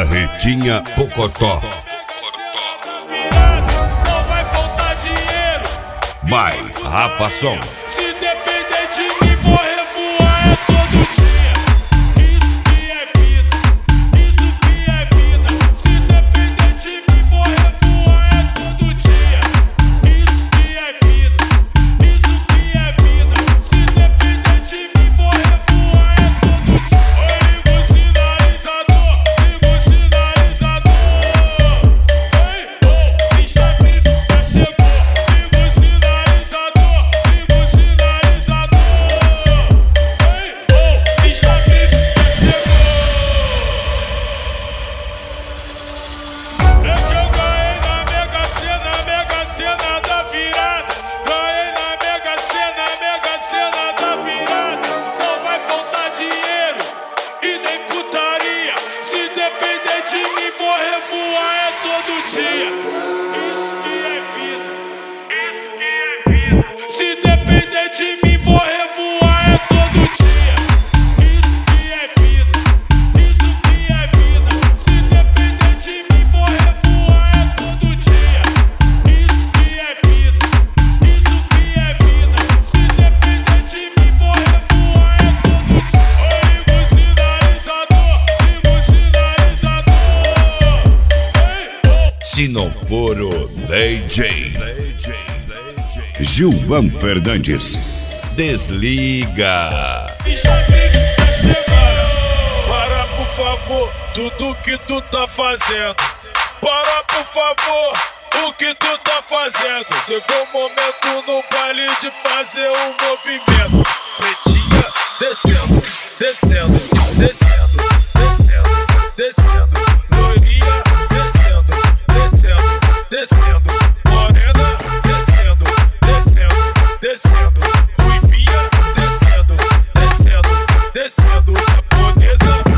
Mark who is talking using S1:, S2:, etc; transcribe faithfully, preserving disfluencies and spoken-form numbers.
S1: Barretinha Pocotó.
S2: Não vai faltar dinheiro.
S1: By Rafa Som.
S2: Se depender de mim, vou revoar é todo dia. Isso que é vida, isso que é vida. Se depender de mim, vou revoar é todo dia. Isso que é vida, isso que é vida. Se depender de mim, vou revoar é todo dia. Liga o sinalizador, liga o sinalizador. Ei, oh, bicha vive, já chegou. Liga o sinalizador, liga o sinalizador. Ei, oh, bicha vive, já chegou. É que eu ganhei na Mega Sena, Mega Sena da virada. Ganhei na Mega Sena, Mega Sena da virada. Não vai faltar dinheiro e nem putaria. Se depender de mim, vou revoar é todo dia. Isso que é vida, isso que é vida. Se depender de mim, vou revoar é todo dia. Isso que é vida, isso que é vida. Se depender de mim, vou revoar é todo dia. Isso que é vida, isso que é vida. Se depender de mim, vou revoar é todo dia. Liga o sinalizador, liga o sinalizador. Ei, oh.
S1: Se não for o D J Gilvan Fernandes, desliga.
S2: Bicha vive, já chegou. Para, por favor, tudo que tu tá fazendo. Para, por favor, o que tu tá fazendo. Chegou o momento no baile de fazer um movimento. Pretinha descendo, descendo, descendo, descendo, descendo. Loirinha descendo, descendo, descendo. Morena descendo, descendo, descendo. Ruivinha descendo, descendo, descendo. Japonesa